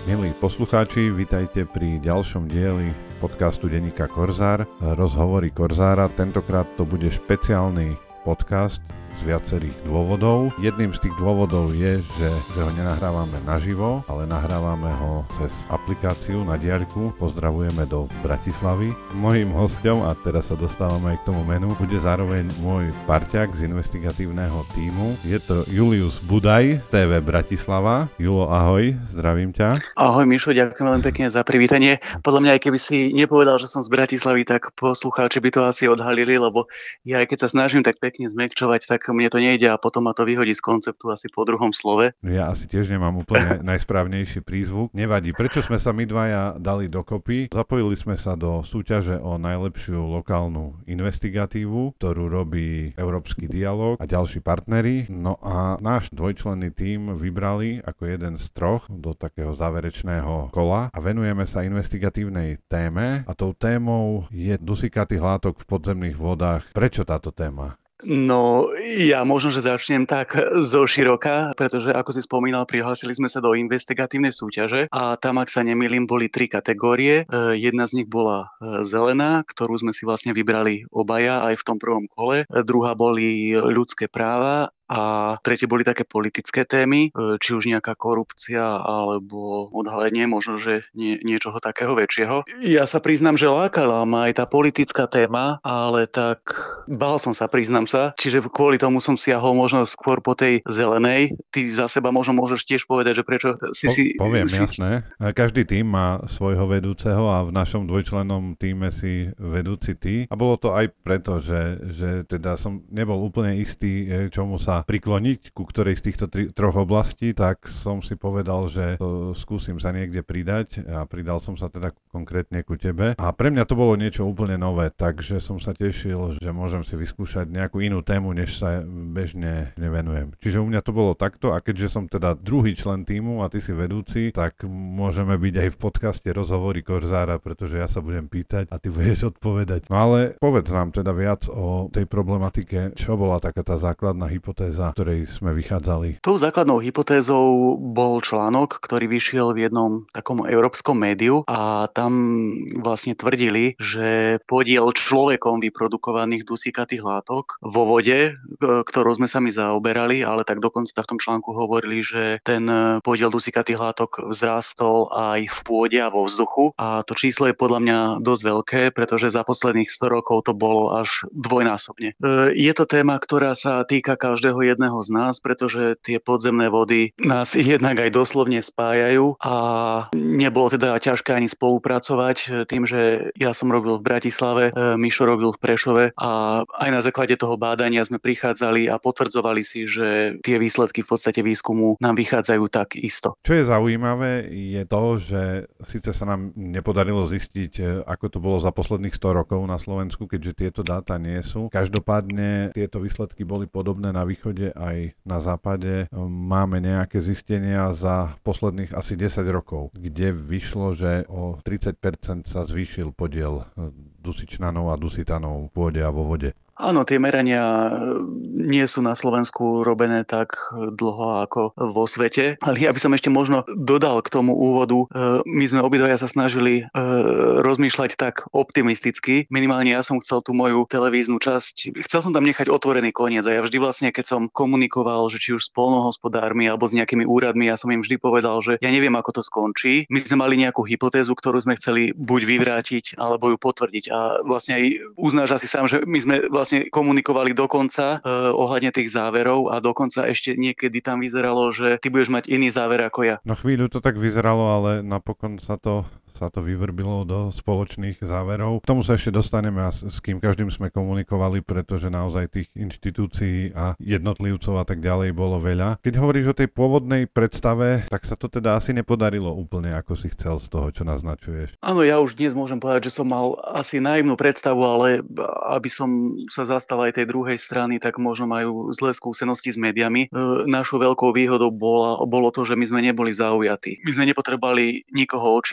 Milí poslucháči, vitajte pri ďalšom dieli podcastu denníka Korzár, rozhovory Korzára. Tentokrát to bude špeciálny podcast z viacerých dôvodov. Jedným z tých dôvodov je, že ho nenahrávame naživo, ale nahrávame ho cez aplikáciu na diaľku. Pozdravujeme do Bratislavy. Mojím hosťom, a teraz sa dostávame aj k tomu menu, bude zároveň môj parťák z investigatívneho tímu. Je to Julius Budaj, TV Bratislava. Julo, ahoj, zdravím ťa. Ahoj Mišo, ďakujem veľmi pekne za privítanie. Podľa mňa, aj keby si nepovedal, že som z Bratislavy, tak poslucháči by to asi odhalili, lebo ja aj keď sa snažím tak pekne zmäkčovať, tak mne to nejde a potom ma to vyhodí z konceptu asi po druhom slove. Ja asi tiež nemám úplne najsprávnejší prízvuk. Nevadí. Prečo sme sa my dvaja dali dokopy? Zapojili sme sa do súťaže o najlepšiu lokálnu investigatívu, ktorú robí Európsky dialóg a ďalší partneri. No a náš dvojčlenný tím vybrali ako jeden z troch do takého záverečného kola a venujeme sa investigatívnej téme a tou témou je dusikatých látok v podzemných vodách. Prečo táto téma? No, ja možno, že začnem tak zo široka, pretože ako si spomínal, prihlásili sme sa do investigatívnej súťaže a tam, ak sa nemýlim, boli 3 kategórie. Jedna z nich bola zelená, ktorú sme si vlastne vybrali obaja aj v tom prvom kole. Druhá boli ľudské práva a tretie boli také politické témy, či už nejaká korupcia alebo odhalenie možno, že niečoho takého väčšieho. Ja sa priznám, že lákala ma aj tá politická téma, ale tak bál som sa, priznám sa. Čiže kvôli tomu som siahol možno skôr po tej zelenej. Ty za seba možno môžeš tiež povedať, že prečo Poviem, jasné. Každý tím má svojho vedúceho a v našom dvojčlennom tíme si vedúci ty. A bolo to aj preto, že teda som nebol úplne istý, čomu sa prikloniť, ku ktorej z týchto troch oblastí, tak som si povedal, že to skúsim sa niekde pridať a pridal som sa teda konkrétne ku tebe. A pre mňa to bolo niečo úplne nové, takže som sa tešil, že môžem si vyskúšať nejakú inú tému, než sa bežne nevenujem. Čiže u mňa to bolo takto a keďže som teda druhý člen tímu a ty si vedúci, tak môžeme byť aj v podcaste rozhovory Korzára, pretože ja sa budem pýtať a ty budeš odpovedať. No ale povedz nám teda viac o tej problematike, čo bola taká tá základná hypotéza, ktorej sme vychádzali. Tou základnou hypotézou bol článok, ktorý vyšiel v jednom takom európskom médiu a tam vlastne tvrdili, že podiel človekom vyprodukovaných dusikatých látok vo vode, ktorou sme sa my zaoberali, ale tak dokonca v tom článku hovorili, že ten podiel dusikatých látok vzrástol aj v pôde a vo vzduchu a to číslo je podľa mňa dosť veľké, pretože za posledných 100 rokov to bolo až dvojnásobne. Je to téma, ktorá sa týka každého jedného z nás, pretože tie podzemné vody nás jednak aj doslovne spájajú a nebolo teda ťažké ani spolupracovať tým, že ja som robil v Bratislave, Mišo robil v Prešove a aj na základe toho bádania sme prichádzali a potvrdzovali si, že tie výsledky v podstate výskumu nám vychádzajú tak isto. Čo je zaujímavé je to, že síce sa nám nepodarilo zistiť, ako to bolo za posledných 100 rokov na Slovensku, keďže tieto dáta nie sú. Každopádne tieto výsledky boli podobné na východe aj na západe. Máme nejaké zistenia za posledných asi 10 rokov, kde vyšlo, že o 30% sa zvýšil podiel dusičnanov a dusitanov v pôde a vo vode. Áno, tie merania nie sú na Slovensku robené tak dlho ako vo svete, ale ja by som ešte možno dodal k tomu úvodu. My sme obidvaja sa snažili rozmýšľať tak optimisticky. Minimálne ja som chcel tú moju televíznu časť, chcel som tam nechať otvorený koniec a ja vždy vlastne, keď som komunikoval, že či už s poľnohospodármi alebo s nejakými úradmi, ja som im vždy povedal, že ja neviem, ako to skončí. My sme mali nejakú hypotézu, ktorú sme chceli buď vyvrátiť alebo ju potvrdiť a vlastne aj uznáš asi sám, že my sme vlastne komunikovali dokonca ohľadne tých záverov a dokonca ešte niekedy tam vyzeralo, že ty budeš mať iný záver ako ja. No chvíľu to tak vyzeralo, ale napokon sa to vyvrbilo do spoločných záverov. K tomu sa ešte dostaneme a s kým každým sme komunikovali, pretože naozaj tých inštitúcií a jednotlivcov a tak ďalej bolo veľa. Keď hovoríš o tej pôvodnej predstave, tak sa to teda asi nepodarilo úplne, ako si chcel z toho, čo naznačuješ. Áno, ja už dnes môžem povedať, že som mal asi naivnú predstavu, ale aby som sa zastal aj tej druhej strany, tak možno majú zlé skúsenosti s médiami. Našou veľkou výhodou bolo to, že my sme neboli zaujatí. My sme nepotrebovali nikoho očierniť a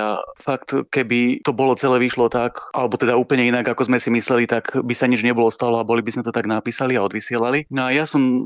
a fakt, keby to bolo celé vyšlo tak, alebo teda úplne inak, ako sme si mysleli, tak by sa nič nebolo stalo a boli by sme to tak napísali a odvysielali. No a ja som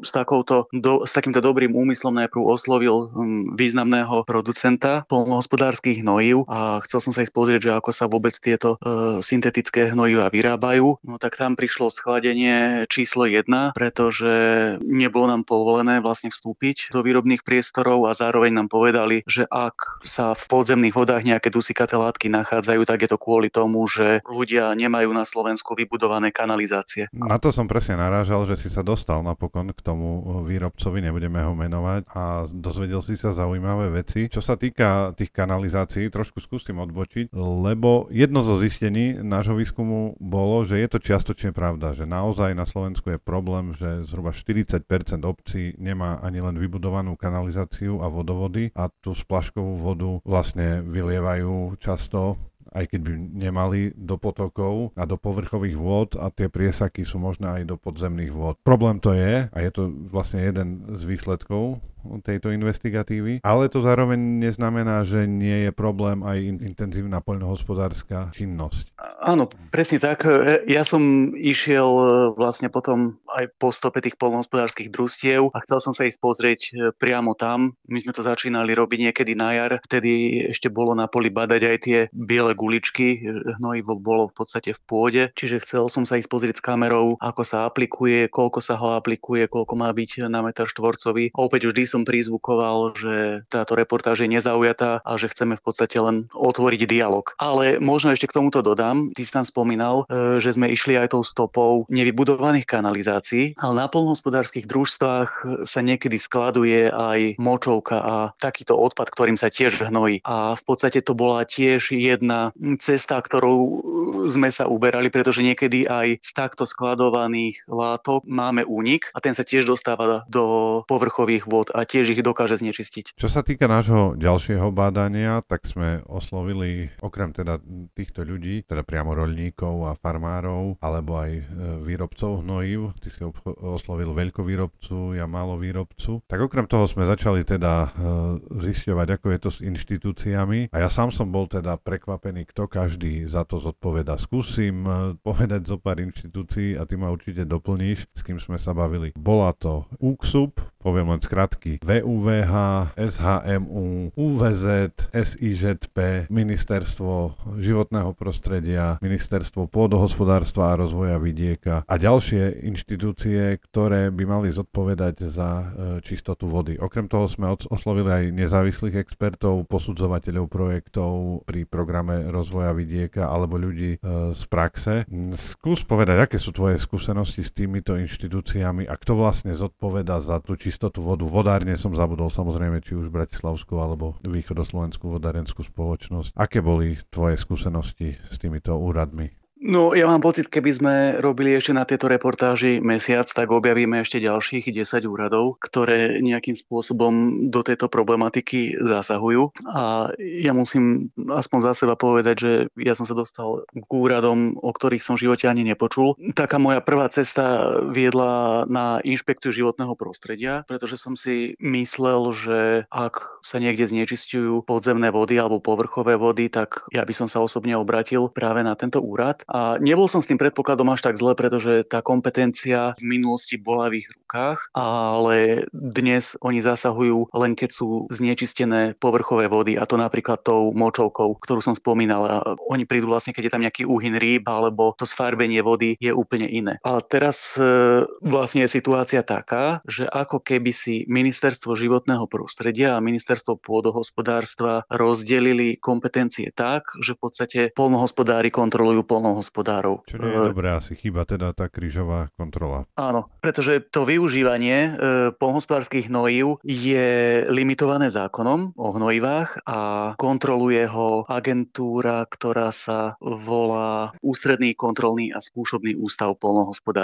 s takýmto dobrým úmyslom najprv oslovil významného producenta poľnohospodárskych hnojív a chcel som sa ísť pozrieť, že ako sa vôbec tieto syntetické hnojivá vyrábajú. No tak tam prišlo schválenie číslo 1, pretože nebolo nám povolené vlastne vstúpiť do výrobných priestorov a zároveň nám povedali, že ak sa v podzemných vodách nejaké dusíkaté látky nachádzajú, tak je to kvôli tomu, že ľudia nemajú na Slovensku vybudované kanalizácie. Na to som presne narážal, že si sa dostal napokon k tomu výrobcovi, nebudeme ho menovať, a dozvedel si sa zaujímavé veci. Čo sa týka tých kanalizácií, trošku skúsim odbočiť, lebo jedno zo zistení nášho výskumu bolo, že je to čiastočne pravda, že naozaj na Slovensku je problém, že zhruba 40% obcí nemá ani len vybudovanú kanalizáciu a vodovody a tú splaškovú vodu vlastne vylievajú často, aj keď by nemali, do potokov a do povrchových vôd a tie priesaky sú možné aj do podzemných vôd. Problém to je, a je to vlastne jeden z výsledkov tejto investigatívy, ale to zároveň neznamená, že nie je problém aj intenzívna poľnohospodárska činnosť. Áno, presne tak. Ja som išiel vlastne potom aj po stope tých poľnohospodárskych družstiev a chcel som sa ísť pozrieť priamo tam. My sme to začínali robiť niekedy na jar, vtedy ešte bolo na poli badať aj tie biele guličky, hnojivo bolo v podstate v pôde, čiže chcel som sa ísť pozrieť s kamerou, ako sa aplikuje, koľko sa ho aplikuje, koľko má byť na meter štvorcový. A opäť vždy som prizvukoval, že táto reportáž je nezaujatá a že chceme v podstate len otvoriť dialog. Ale možno ešte k tomuto dodám, ty si tam spomínal, že sme išli aj tou stopou nevybudovaných kanalizácií, ale na poľnohospodárskych družstvách sa niekedy skladuje aj močovka a takýto odpad, ktorým sa tiež hnojí. A v podstate to bola tiež jedna cesta, ktorou sme sa uberali, pretože niekedy aj z takto skladovaných látok máme únik a ten sa tiež dostáva do povrchových vôd a tiež ich dokáže znečistiť. Čo sa týka nášho ďalšieho bádania, tak sme oslovili okrem teda týchto ľudí, teda priamo roľníkov a farmárov, alebo aj výrobcov hnojív. Ty si oslovil veľkovýrobcu, ja málovýrobcu. Tak okrem toho sme začali teda zisťovať, ako je to s inštitúciami. A ja sám som bol teda prekvapený, kto každý za to zodpoveda. Skúsim povedať zo pár inštitúcií a ty ma určite doplníš, s kým sme sa bavili. Bola to UKSUP, poviem len skratky, VUVH, SHMU, UVZ, SIŽP, Ministerstvo životného prostredia, Ministerstvo pôdohospodárstva a rozvoja vidieka a ďalšie inštitúcie, ktoré by mali zodpovedať za čistotu vody. Okrem toho sme oslovili aj nezávislých expertov, posudzovateľov projektov pri programe rozvoja vidieka alebo ľudí z praxe. Skús povedať, aké sú tvoje skúsenosti s týmito inštitúciami a kto vlastne zodpoveda za tú čistotu vodu. Vodárne som zabudol, samozrejme, či už Bratislavskú alebo Východoslovenskú vodárenskú spoločnosť. Aké boli tvoje skúsenosti s týmito úradmi? No, ja mám pocit, keby sme robili ešte na tieto reportáži mesiac, tak objavíme ešte ďalších 10 úradov, ktoré nejakým spôsobom do tejto problematiky zasahujú. A ja musím aspoň za seba povedať, že ja som sa dostal k úradom, o ktorých som v živote ani nepočul. Taká moja prvá cesta viedla na inšpekciu životného prostredia, pretože som si myslel, že ak sa niekde znečisťujú podzemné vody alebo povrchové vody, tak ja by som sa osobne obrátil práve na tento úrad. A nebol som s tým predpokladom až tak zle, pretože tá kompetencia v minulosti bola v ich rukách, ale dnes oni zasahujú len keď sú znečistené povrchové vody, a to napríklad tou močovkou, ktorú som spomínal. A oni prídu vlastne, keď je tam nejaký úhyn rýb, alebo to sfarbenie vody je úplne iné. Ale teraz vlastne je situácia taká, že ako keby si Ministerstvo životného prostredia a Ministerstvo pôdohospodárstva rozdelili kompetencie tak, že v podstate poľnohospodári kontrolujú poľnohospodárov. Čo nie je dobré, asi chýba teda tá krížová kontrola. Áno, pretože to využívanie poľnohospodárskych hnojív je limitované zákonom o hnojivách a kontroluje ho agentúra, ktorá sa volá Ústredný kontrolný a skúšobný ústav poľnohospodársky.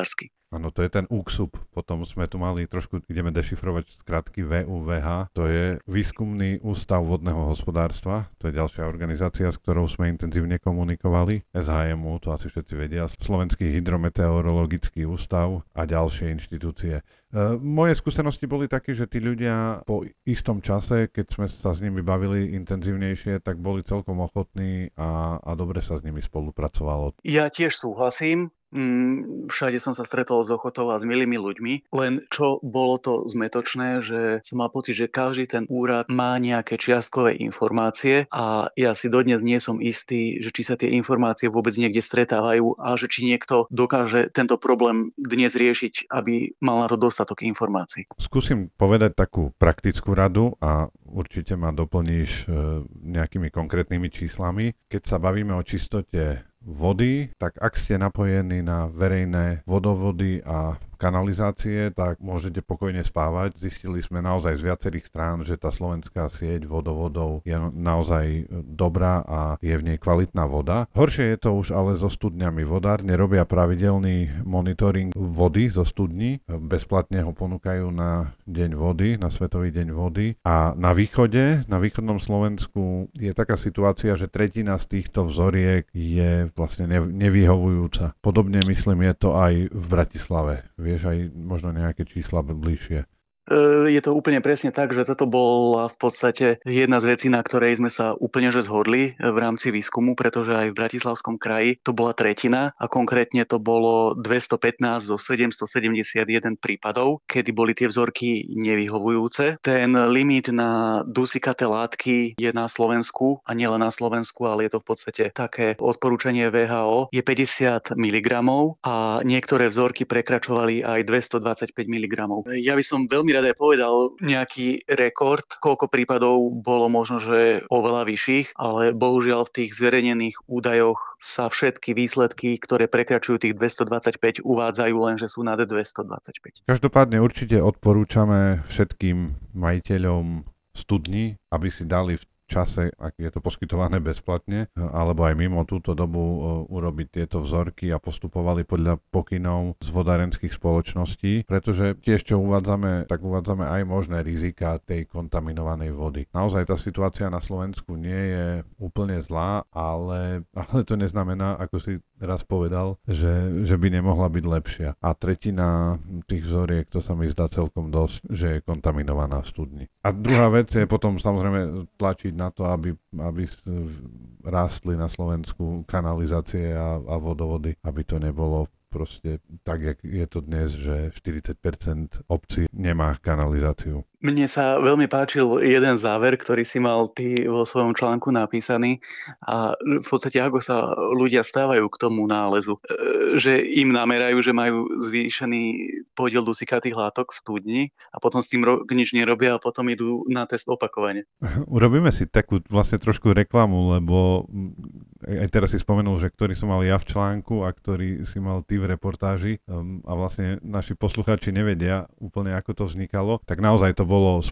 Áno, to je ten úksup. Potom sme tu mali trošku, ideme dešifrovať skratky VUVH. To je Výskumný ústav vodného hospodárstva. To je ďalšia organizácia, s ktorou sme intenzívne komunikovali. SHMU, to asi všetci vedia. Slovenský hydrometeorologický ústav a ďalšie inštitúcie. Moje skúsenosti boli také, že tí ľudia po istom čase, keď sme sa s nimi bavili intenzívnejšie, tak boli celkom ochotní a dobre sa s nimi spolupracovalo. Ja tiež súhlasím. Všade som sa stretol s ochotou a s milými ľuďmi, len čo bolo to zmätočné, že som mal pocit, že každý ten úrad má nejaké čiastkové informácie a ja si dodnes nie som istý, že či sa tie informácie vôbec niekde stretávajú a že či niekto dokáže tento problém dnes riešiť, aby mal na to dostatok informácií. Skúsim povedať takú praktickú radu a určite ma doplníš nejakými konkrétnymi číslami. Keď sa bavíme o čistote vody, tak ak ste napojení na verejné vodovody a kanalizácie, tak môžete pokojne spávať. Zistili sme naozaj z viacerých strán, že tá slovenská sieť vodovodov je naozaj dobrá a je v nej kvalitná voda. Horšie je to už ale so studňami. Vodárne robia pravidelný monitoring vody zo studní. Bezplatne ho ponúkajú na deň vody, na Svetový deň vody. A na východe, na východnom Slovensku je taká situácia, že tretina z týchto vzoriek je vlastne nevyhovujúca. Podobne myslím je to aj v Bratislave. Vieš aj možno nejaké čísla bližšie. Je to úplne presne tak, že toto bola v podstate jedna z vecí, na ktorej sme sa úplne že zhodli v rámci výskumu, pretože aj v Bratislavskom kraji to bola tretina a konkrétne to bolo 215 zo 771 prípadov, kedy boli tie vzorky nevyhovujúce. Ten limit na dusikaté látky je na Slovensku a nielen na Slovensku, ale je to v podstate také odporúčanie VHO, je 50 mg a niektoré vzorky prekračovali aj 225 mg. Ja by som veľmi rád aj povedal nejaký rekord, koľko prípadov bolo možno, že oveľa vyšších, ale bohužiaľ v tých zverejnených údajoch sa všetky výsledky, ktoré prekračujú tých 225, uvádzajú len, že sú nad 225. Každopádne určite odporúčame všetkým majiteľom studní, aby si dali v čase, ak je to poskytované bezplatne, alebo aj mimo túto dobu urobiť tieto vzorky a postupovali podľa pokynov z vodárenských spoločností, pretože tiež čo uvádzame, tak uvádzame aj možné rizika tej kontaminovanej vody. Naozaj tá situácia na Slovensku nie je úplne zlá, ale to neznamená, ako si raz povedal, že by nemohla byť lepšia. A tretina tých vzoriek, to sa mi zdá celkom dosť, že je kontaminovaná v studni. A druhá vec je potom samozrejme tlačiť na to, aby rástli na Slovensku kanalizácie a vodovody, aby to nebolo proste tak, jak je to dnes, že 40% obcí nemá kanalizáciu. Mne sa veľmi páčil jeden záver, ktorý si mal ty vo svojom článku napísaný a v podstate ako sa ľudia stávajú k tomu nálezu. Že im namerajú, že majú zvýšený podiel dusikatých látok v studni a potom s tým nič nerobia a potom idú na test opakovane. Urobíme si takú vlastne trošku reklamu, lebo aj teraz si spomenul, že ktorý som mal ja v článku a ktorý si mal ty v reportáži a vlastne naši poslucháči nevedia úplne, ako to vznikalo, tak naozaj to bolo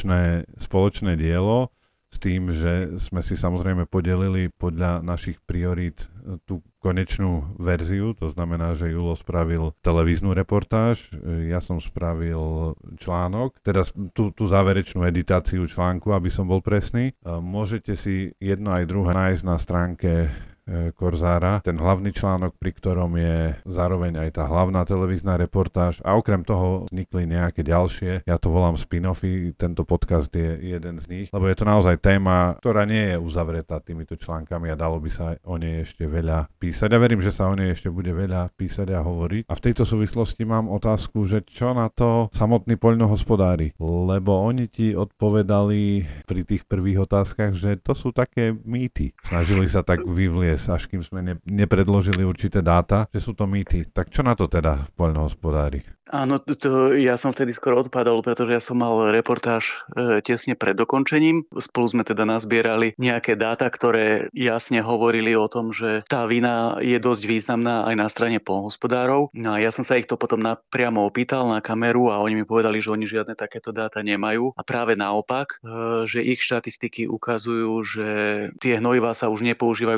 spoločné dielo s tým, že sme si samozrejme podelili podľa našich priorít tú konečnú verziu, to znamená, že Julo spravil televíznu reportáž, ja som spravil článok, teda tú záverečnú editáciu článku, aby som bol presný. Môžete si jedno aj druhé nájsť na stránke Korzára, ten hlavný článok, pri ktorom je zároveň aj tá hlavná televízna reportáž a okrem toho vznikli nejaké ďalšie, ja to volám spin-offy, tento podcast je jeden z nich, lebo je to naozaj téma, ktorá nie je uzavretá týmito článkami a dalo by sa o nej ešte veľa písať a verím, že sa o nej ešte bude veľa písať a hovoriť. A v tejto súvislosti mám otázku, že čo na to samotní poľnohospodári, lebo oni ti odpovedali pri tých prvých otázkach, že to sú také mýty. Snažili sa tak vyvlieť, až kým sme nepredložili určité dáta, že sú to mýty. Tak čo na to teda poľnohospodári? Áno, ja som vtedy skoro odpadol, pretože ja som mal reportáž tesne pred dokončením. Spolu sme teda nazbierali nejaké dáta, ktoré jasne hovorili o tom, že tá vina je dosť významná aj na strane poľnohospodárov. No a ja som sa ich to potom priamo opýtal na kameru a oni mi povedali, že oni žiadne takéto dáta nemajú. A práve naopak, že ich štatistiky ukazujú, že tie hnojivá sa už nepoužívajú tak výrazne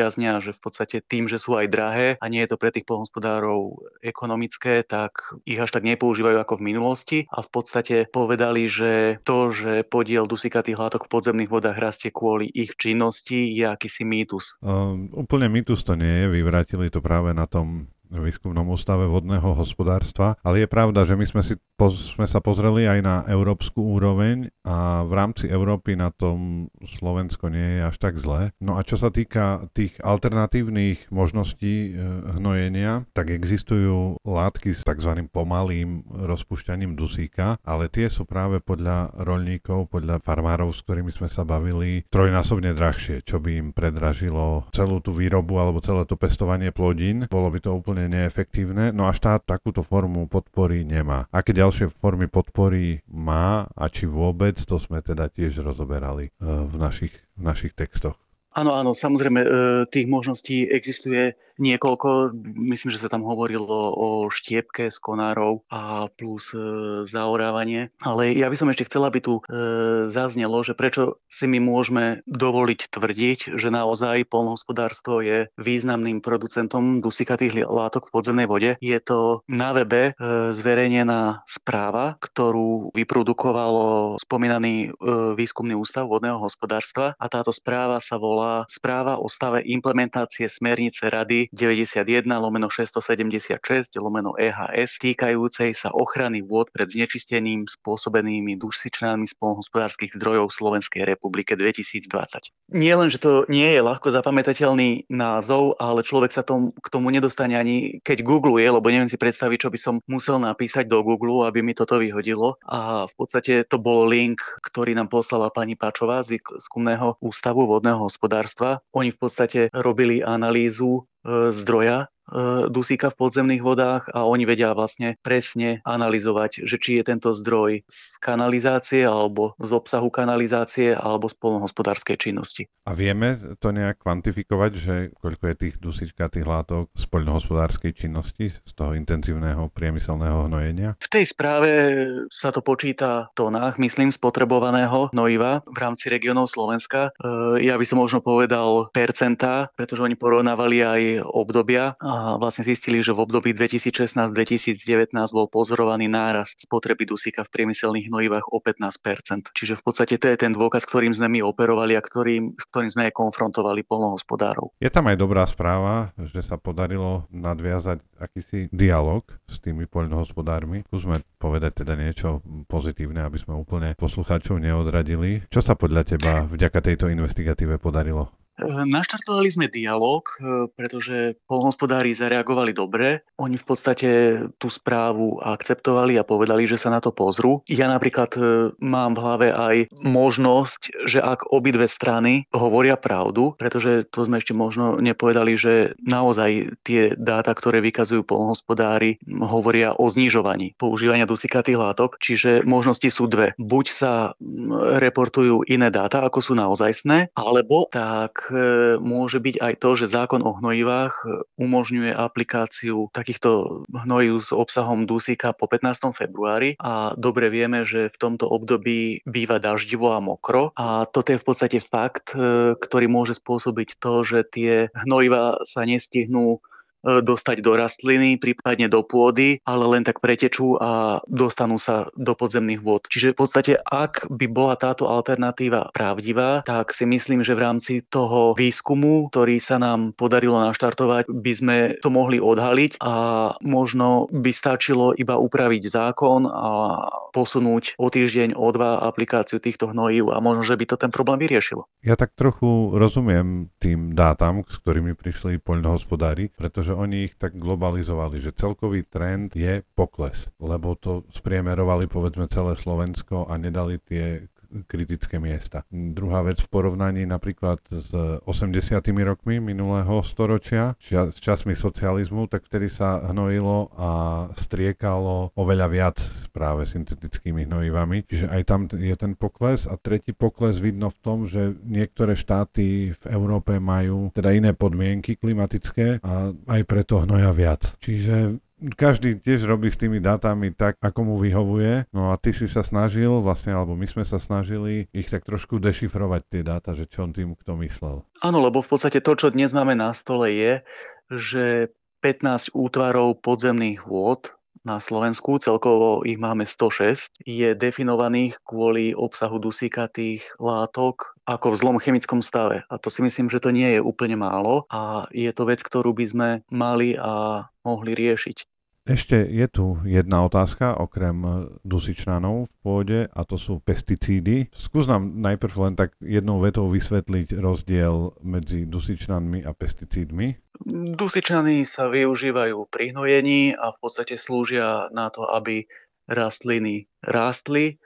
zvýraznia, že v podstate tým, že sú aj drahé a nie je to pre tých poľnohospodárov ekonomické, tak ich až tak nepoužívajú ako v minulosti a v podstate povedali, že to, že podiel dusíkatých látok v podzemných vodách rastie kvôli ich činnosti, je akýsi mýtus. Úplne mýtus to nie je, vyvrátili to práve na tom Výskumnom ústave vodného hospodárstva, ale je pravda, že my sme sa pozreli aj na európsku úroveň a v rámci Európy na tom Slovensko nie je až tak zle. No a čo sa týka tých alternatívnych možností hnojenia, tak existujú látky s tzv. Pomalým rozpúšťaním dusíka, ale tie sú práve podľa roľníkov, podľa farmárov, s ktorými sme sa bavili, trojnásobne drahšie, čo by im predražilo celú tú výrobu alebo celé to pestovanie plodín. Bolo by to úplne neefektívne, no a štát takúto formu podpory nemá. Aké ďalšie formy podpory má a či vôbec, to sme teda tiež rozoberali v našich textoch. Áno, samozrejme, tých možností existuje niekoľko. Myslím, že sa tam hovorilo o štiepke z konárov a plus zaorávanie. Ale ja by som ešte chcela, aby tu zaznelo, že prečo si my môžeme dovoliť tvrdiť, že naozaj poľnohospodárstvo je významným producentom dusíkatých látok v podzemnej vode. Je to na webe zverejnená správa, ktorú vyprodukovalo spomínaný Výskumný ústav vodného hospodárstva a táto správa sa volá Správa o stave implementácie smernice Rady 91/676/EHS týkajúcej sa ochrany vôd pred znečistením spôsobenými dusičnanmi z poľnohospodárskych zdrojov v Slovenskej republike 2020. Nie len, že to nie je ľahko zapamätateľný názov, ale človek sa k tomu nedostane ani keď googluje, lebo neviem si predstaviť, čo by som musel napísať do Google, aby mi toto vyhodilo. A v podstate to bol link, ktorý nám poslala pani Páčová z Výskumného ústavu vodného hospodárstva. Oni v podstate robili analýzu zdroja dusíka v podzemných vodách a oni vedia vlastne presne analyzovať, že či je tento zdroj z kanalizácie alebo z obsahu kanalizácie alebo z poľnohospodárskej činnosti. A vieme to nejak kvantifikovať, že koľko je tých dusíkatých látok z poľnohospodárskej činnosti, z toho intenzívneho priemyselného hnojenia? V tej správe sa to počíta v tónach, myslím, spotrebovaného hnojiva v rámci regiónov Slovenska. Ja by som možno povedal percentá, pretože oni porovnávali aj obdobia a vlastne zistili, že v období 2016-2019 bol pozorovaný nárast spotreby dusíka v priemyselných hnojivách o 15%. Čiže v podstate to je ten dôkaz, ktorým sme my operovali a s ktorým sme aj konfrontovali poľnohospodárov. Je tam aj dobrá správa, že sa podarilo nadviazať akýsi dialog s tými poľnohospodármi. Skúsme povedať teda niečo pozitívne, aby sme úplne poslucháčov neodradili. Čo sa podľa teba vďaka tejto investigatíve podarilo? Naštartovali sme dialog, pretože poľnohospodári zareagovali dobre. Oni v podstate tú správu akceptovali a povedali, že sa na to pozrú. Ja napríklad mám v hlave aj možnosť, že ak obidve strany hovoria pravdu, pretože to sme ešte možno nepovedali, že naozaj tie dáta, ktoré vykazujú poľnohospodári, hovoria o znižovaní používania dusíkatých látok, čiže možnosti sú dve. Buď sa reportujú iné dáta, ako sú naozajstné, alebo tak môže byť aj to, že zákon o hnojivách umožňuje aplikáciu takýchto hnojív s obsahom dusíka po 15. februári a dobre vieme, že v tomto období býva daždivo a mokro a toto je v podstate fakt, ktorý môže spôsobiť to, že tie hnojivá sa nestihnú dostať do rastliny, prípadne do pôdy, ale len tak pretečú a dostanú sa do podzemných vôd. Čiže v podstate, ak by bola táto alternatíva pravdivá, tak si myslím, že v rámci toho výskumu, ktorý sa nám podarilo naštartovať, by sme to mohli odhaliť a možno by stačilo iba upraviť zákon a posunúť o týždeň, o dva aplikáciu týchto hnojív a možno, že by to ten problém vyriešilo. Ja tak trochu rozumiem tým dátam, s ktorými prišli poľnohospodári, pretože oni ich tak globalizovali, že celkový trend je pokles, lebo to spriemerovali povedzme celé Slovensko a nedali tie kritické miesta. Druhá vec v porovnaní napríklad s 80. rokmi minulého storočia, s časmi socializmu, tak vtedy sa hnojilo a striekalo oveľa viac práve syntetickými hnojivami. Čiže aj tam je ten pokles a tretí pokles vidno v tom, že niektoré štáty v Európe majú teda iné podmienky klimatické a aj preto hnoja viac. Čiže každý tiež robí s tými dátami tak, ako mu vyhovuje. No a ty si sa snažil, vlastne, alebo my sme sa snažili ich tak trošku dešifrovať tie dáta, že čo on tým kto myslel. Áno, lebo v podstate to, čo dnes máme na stole, je, že 15 útvarov podzemných vôd na Slovensku, celkovo ich máme 106, je definovaných kvôli obsahu dusíkatých látok ako v zlom chemickom stave. A to si myslím, že to nie je úplne málo a je to vec, ktorú by sme mali a mohli riešiť. Ešte je tu jedna otázka, okrem dusičnanov v pôde, a to sú pesticídy. Skús nám najprv len tak jednou vetou vysvetliť rozdiel medzi dusičnanmi a pesticídmi. Dusičnany sa využívajú pri hnojení a v podstate slúžia na to, aby rastliny rástli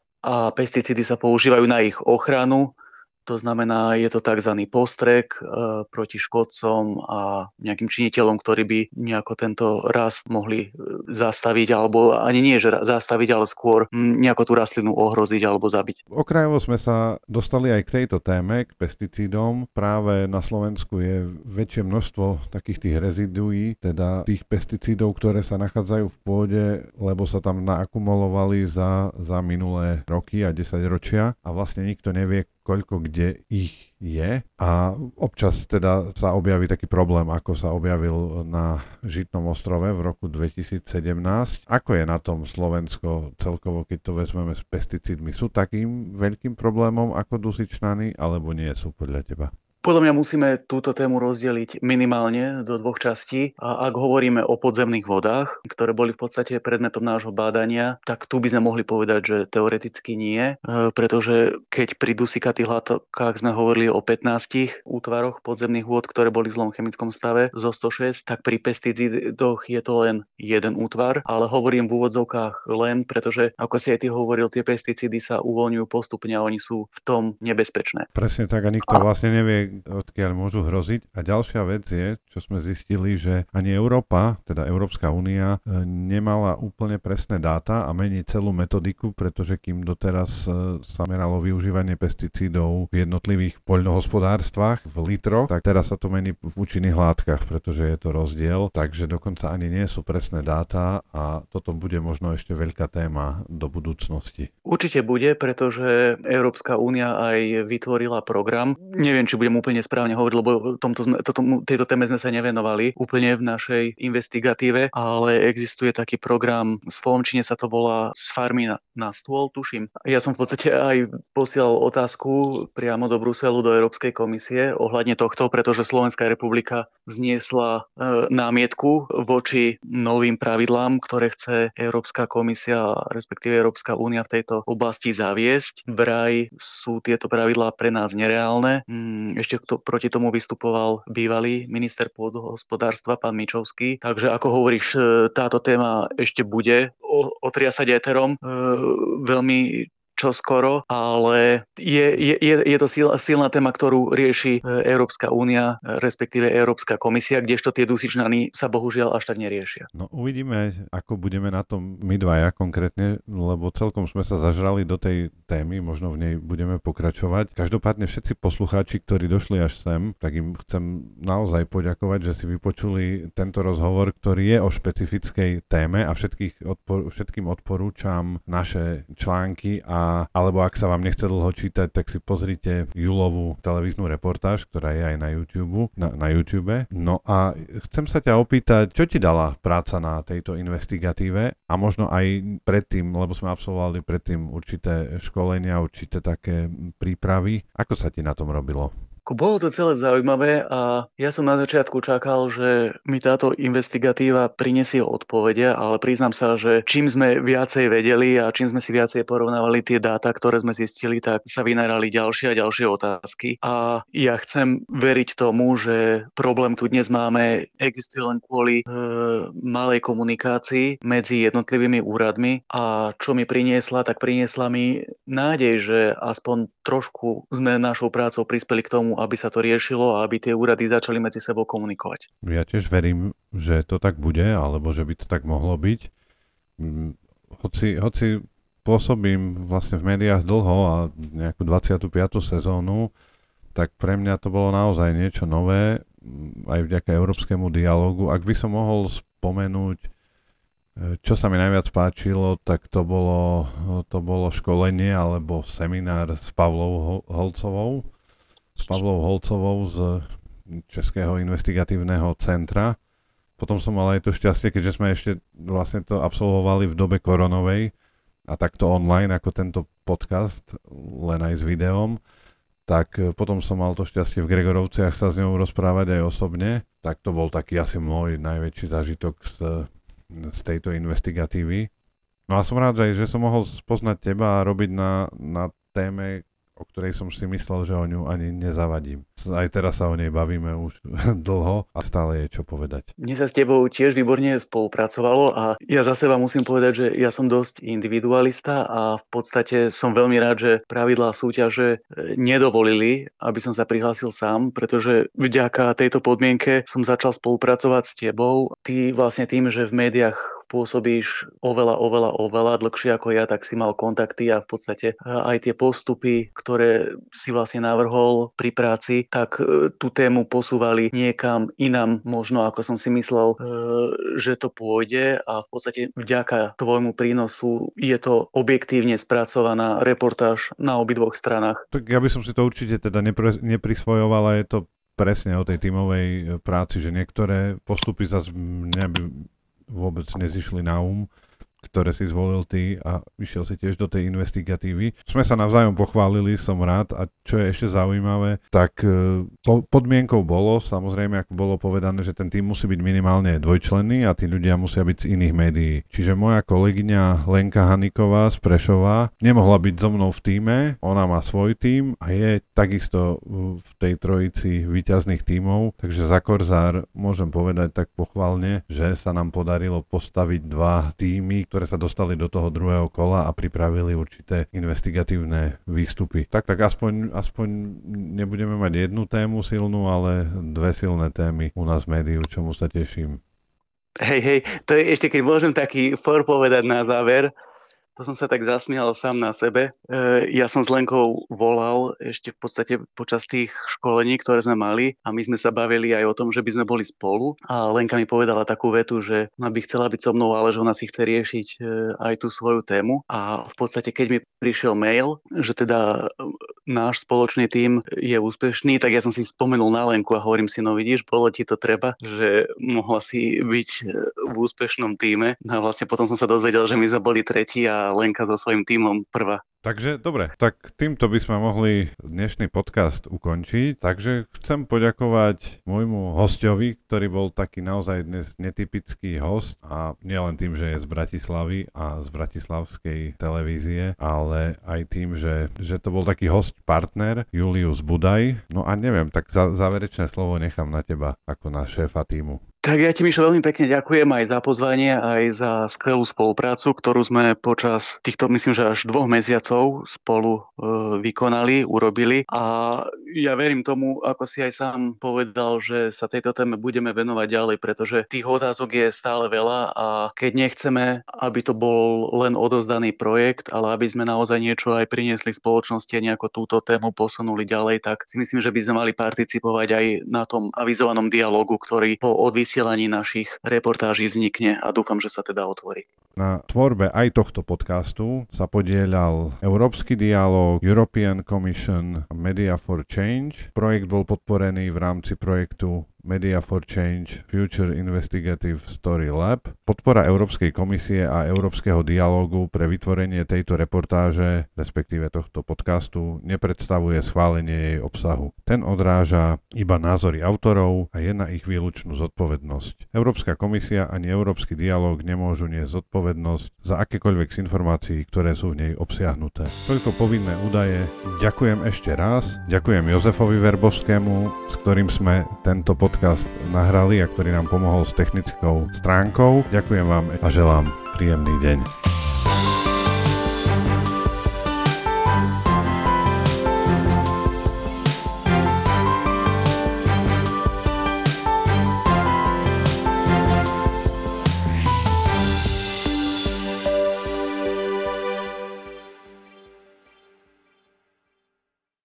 a pesticídy sa používajú na ich ochranu. To znamená, je to tzv. Postrek proti škodcom a nejakým činiteľom, ktorí by nejako tento rast mohli zastaviť, alebo ani nie, že zastaviť, ale skôr nejako tú rastlinu ohroziť alebo zabiť. Okrajovo sme sa dostali aj k tejto téme, k pesticídom. Práve na Slovensku je väčšie množstvo takých tých reziduí, teda tých pesticídov, ktoré sa nachádzajú v pôde, lebo sa tam naakumulovali za minulé roky a 10 ročia a vlastne nikto nevie, koľko kde ich je a občas teda sa objaví taký problém, ako sa objavil na Žitnom ostrove v roku 2017. Ako je na tom Slovensko celkovo, keď to vezmeme s pesticídmi? Sú takým veľkým problémom ako dusičnany, alebo nie sú podľa teba? Podľa mňa musíme túto tému rozdeliť minimálne do dvoch častí. A ak hovoríme o podzemných vodách, ktoré boli v podstate predmetom nášho bádania, tak tu by sme mohli povedať, že teoreticky nie, pretože keď pri dusikatých látkach sme hovorili o 15 útvaroch podzemných vôd, ktoré boli v zlom chemickom stave zo 106, tak pri pesticídoch je to len jeden útvar, ale hovorím v úvodzovkách len, pretože ako si aj ty hovoril, tie pesticídy sa uvoľňujú postupne a oni sú v tom nebezpečné. Presne tak a nikto vlastne nevie, odkiaľ môžu hroziť. A ďalšia vec je, čo sme zistili, že ani Európa, teda Európska únia, nemala úplne presné dáta a mení celú metodiku, pretože kým doteraz sa meralo využívanie pesticídov v jednotlivých poľnohospodárstvách v litroch, tak teraz sa to mení v účinných látkach, pretože je to rozdiel, takže dokonca ani nie sú presné dáta a toto bude možno ešte veľká téma do budúcnosti. Určite bude, pretože Európska únia aj vytvorila program. Neviem, či budem úplne správne hovoriť, lebo tejto téme sme sa nevenovali úplne v našej investigatíve, ale existuje taký program, v slovenčine sa to volá Z farmy na stôl, tuším. Ja som v podstate aj posielal otázku priamo do Bruselu, do Európskej komisie ohľadne tohto, pretože Slovenská republika vzniesla námietku voči novým pravidlám, ktoré chce Európska komisia, respektíve Európska únia v tejto oblasti zaviesť. Vraj sú tieto pravidlá pre nás nereálne. Ešte proti tomu vystupoval bývalý minister pôdohospodárstva, pán Mičovský. Takže ako hovoríš, táto téma ešte bude otriasať éterom veľmi čoskoro, ale je to silná téma, ktorú rieši Európska únia, respektíve Európska komisia, kdežto tie dusičnany sa bohužiaľ až tak neriešia. No uvidíme, ako budeme na tom my dvaja konkrétne, lebo celkom sme sa zažrali do tej témy, možno v nej budeme pokračovať. Každopádne všetci poslucháči, ktorí došli až sem, tak im chcem naozaj poďakovať, že si vypočuli tento rozhovor, ktorý je o špecifickej téme a všetkým odporúčam naše články alebo ak sa vám nechce dlho čítať, tak si pozrite júlovú televíznu reportáž, ktorá je aj na YouTube. No a chcem sa ťa opýtať, čo ti dala práca na tejto investigatíve a možno aj predtým, lebo sme absolvovali predtým určité školenia, určité také prípravy. Ako sa ti na tom robilo? Bolo to celé zaujímavé a ja som na začiatku čakal, že mi táto investigatíva prinesie odpovede, ale priznám sa, že čím sme viacej vedeli a čím sme si viacej porovnávali tie dáta, ktoré sme zistili, tak sa vynárali ďalšie a ďalšie otázky. A ja chcem veriť tomu, že problém tu dnes máme, existuje len kvôli malej komunikácii medzi jednotlivými úradmi a čo mi priniesla, tak priniesla mi nádej, že aspoň trošku sme našou prácou prispeli k tomu, aby sa to riešilo a aby tie úrady začali medzi sebou komunikovať. Ja tiež verím, že to tak bude, alebo že by to tak mohlo byť. Hoci pôsobím vlastne v médiách dlho a nejakú 25. sezónu, tak pre mňa to bolo naozaj niečo nové, aj vďaka európskemu dialógu. Ak by som mohol spomenúť Čo sa mi najviac páčilo, tak to bolo školenie alebo seminár s Pavlou Holcovou. Z Českého investigatívneho centra. Potom som mal aj to šťastie, keďže sme ešte vlastne to absolvovali v dobe koronovej a takto online ako tento podcast, len aj s videom, tak potom som mal to šťastie v Gregorovciach sa s ňou rozprávať aj osobne. Tak to bol taký asi môj najväčší zážitok z tejto investigatívy. No a som rád, že som mohol spoznať teba a robiť na téme, o ktorej som si myslel, že o ňu ani nezavadím. Aj teraz sa o nej bavíme už dlho a stále je čo povedať. Mne sa s tebou tiež výborne spolupracovalo a ja za seba musím povedať, že ja som dosť individualista a v podstate som veľmi rád, že pravidlá súťaže nedovolili, aby som sa prihlásil sám, pretože vďaka tejto podmienke som začal spolupracovať s tebou. Ty vlastne tým, že v médiách pôsobíš oveľa dlhšie ako ja, tak si mal kontakty a v podstate aj tie postupy, ktoré si vlastne navrhol pri práci, tak tú tému posúvali niekam inam, možno ako som si myslel, že to pôjde a v podstate vďaka tvojmu prínosu je to objektívne spracovaná reportáž na obidvoch stranách. Tak ja by som si to určite teda neprisvojoval, ale je to presne o tej tímovej práci, že niektoré postupy zase mňa by vôbec nezišli na ktoré si zvolil ty a išiel si tiež do tej investigatívy. Sme sa navzájom pochválili, som rád a čo je ešte zaujímavé, tak podmienkou bolo, samozrejme, ako bolo povedané, že ten tým musí byť minimálne dvojčlenný a tí ľudia musia byť z iných médií. Čiže moja kolegyňa Lenka Haniková z Prešova nemohla byť so mnou v tíme, ona má svoj tím a je takisto v tej trojici víťazných tímov, takže za Korzár môžem povedať tak pochválne, že sa nám podarilo postaviť dva tímy, ktoré sa dostali do toho druhého kola a pripravili určité investigatívne výstupy. Tak aspoň nebudeme mať jednu tému silnú, ale dve silné témy u nás v médiu, čomu sa teším. Hej, to je ešte, keď môžem taký povedať na záver, to som sa tak zasmial sám na sebe. Ja som s Lenkou volal ešte v podstate počas tých školení, ktoré sme mali a my sme sa bavili aj o tom, že by sme boli spolu a Lenka mi povedala takú vetu, že ona by chcela byť so mnou, ale že ona si chce riešiť aj tú svoju tému a v podstate keď mi prišiel mail, že teda náš spoločný tím je úspešný, tak ja som si spomenul na Lenku a hovorím si, no vidíš, bolo ti to treba, že mohla si byť v úspešnom tíme. No a vlastne potom som sa dozvedel, že my sme boli tretí a Lenka so svojím tímom prvá. Takže dobre, tak týmto by sme mohli dnešný podcast ukončiť. Takže chcem poďakovať môjmu hosťovi, ktorý bol taký naozaj dnes netypický host a nielen tým, že je z Bratislavy a z bratislavskej televízie, ale aj tým, že to bol taký host partner Julius Budaj. No a neviem, tak záverečné slovo nechám na teba ako na šéfa tímu. Tak ja ti, Mišo, veľmi pekne ďakujem aj za pozvanie, aj za skvelú spoluprácu, ktorú sme počas týchto, myslím, že až 2 mesiacov spolu vykonali, urobili. A ja verím tomu, ako si aj sám povedal, že sa tejto téme budeme venovať ďalej, pretože tých otázok je stále veľa a keď nechceme, aby to bol len odovzdaný projekt, ale aby sme naozaj niečo aj priniesli spoločnosti a nejako túto tému posunuli ďalej, tak si myslím, že by sme mali participovať aj na tom avizovanom dialógu, ktorý po vysielaní našich reportáží vznikne a dúfam, že sa teda otvorí. Na tvorbe aj tohto podcastu sa podieľal Európsky dialóg, European Commission a Media for Change. Projekt bol podporený v rámci projektu Media for Change Future Investigative Story Lab. Podpora Európskej komisie a Európskeho dialógu pre vytvorenie tejto reportáže, respektíve tohto podcastu, nepredstavuje schválenie jej obsahu. Ten odráža iba názory autorov a je na ich výlučnú zodpovednosť. Európska komisia ani Európsky dialóg nemôžu niesť zodpovednosť za akékoľvek z informácií, ktoré sú v nej obsiahnuté. Toľko povinné údaje. Ďakujem ešte raz. Ďakujem Jozefovi Verbovskému, s ktorým sme tento podcast nahrali a ktorý nám pomohol s technickou stránkou. Ďakujem vám a želám príjemný deň.